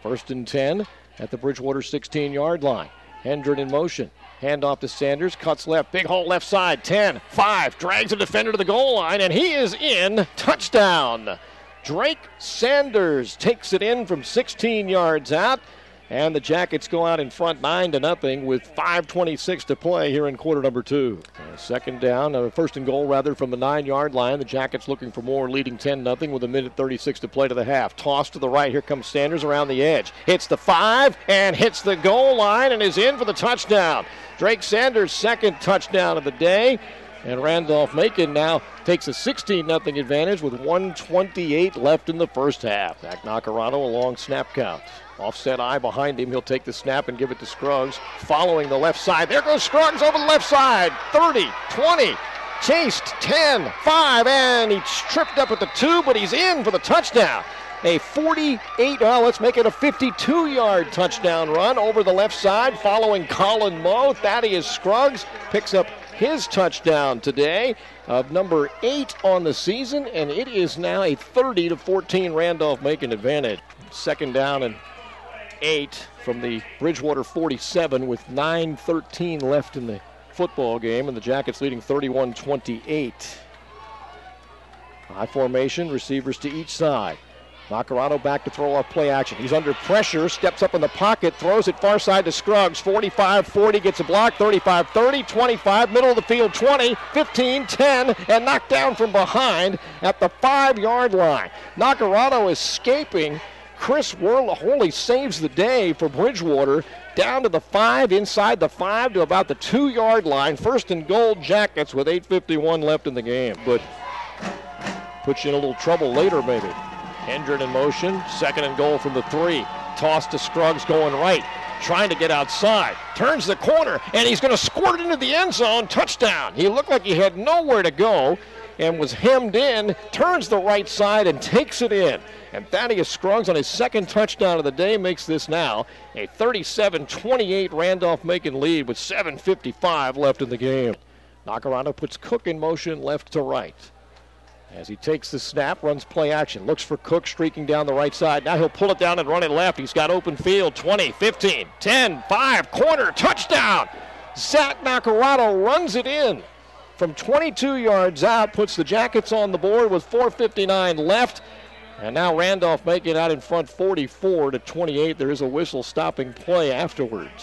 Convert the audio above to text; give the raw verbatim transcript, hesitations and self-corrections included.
First and ten at the Bridgewater sixteen-yard line. Hendren in motion. Hand off to Sanders. Cuts left. Big hole left side. ten, five. Drags a defender to the goal line, and he is in. Touchdown. Drake Sanders takes it in from sixteen yards out. And the Jackets go out in front nine to nothing with five twenty-six to play here in quarter number two. Uh, second down, uh, first and goal rather from the nine-yard line. The Jackets looking for more, leading ten nothing with a minute thirty-six to play to the half. Toss to the right. Here comes Sanders around the edge. Hits the five and hits the goal line and is in for the touchdown. Drake Sanders' second touchdown of the day. And Randolph-Macon now takes a sixteen nothing advantage with one twenty-eight left in the first half. Zach Nacarado, a long snap count. Offset eye behind him. He'll take the snap and give it to Scruggs. Following the left side. There goes Scruggs over the left side. thirty, twenty, chased, ten, five, and he's tripped up at the two, but he's in for the touchdown. A forty-eight, well, let's make it a fifty-two-yard touchdown run over the left side. Following Colin Moe, Thaddeus Scruggs picks up his touchdown today of number eight on the season, and it is now a thirty to fourteen Randolph-Macon advantage. Second down and eight from the Bridgewater forty-seven with nine thirteen left in the football game, and the Jackets leading thirty-one twenty-eight. High formation, receivers to each side. Nacarado back to throw off play action. He's under pressure, steps up in the pocket, throws it far side to Scruggs. forty-five forty, gets a block. thirty-five thirty, twenty-five, middle of the field, twenty, fifteen, ten, and knocked down from behind at the five-yard line. Nacarado escaping. Chris Worley saves the day for Bridgewater. Down to the five, inside the five to about the two-yard line. First and goal, Jackets with eight fifty-one left in the game. But puts you in a little trouble later, maybe. Hendren in motion, second and goal from the three. Toss to Scruggs going right, trying to get outside. Turns the corner, and he's going to squirt into the end zone. Touchdown. He looked like he had nowhere to go and was hemmed in, turns the right side and takes it in. And Thaddeus Scruggs on his second touchdown of the day makes this now a thirty-seven twenty-eight Randolph-Macon lead with seven fifty-five left in the game. Nacarado puts Cook in motion left to right. As he takes the snap, runs play action, looks for Cook streaking down the right side. Now he'll pull it down and run it left. He's got open field, twenty, fifteen, ten, five, corner, touchdown. Zach Nacarado runs it in from twenty-two yards out, puts the Jackets on the board with four fifty-nine left. And now Randolph making it out in front forty-four to twenty-eight. There is a whistle stopping play afterwards.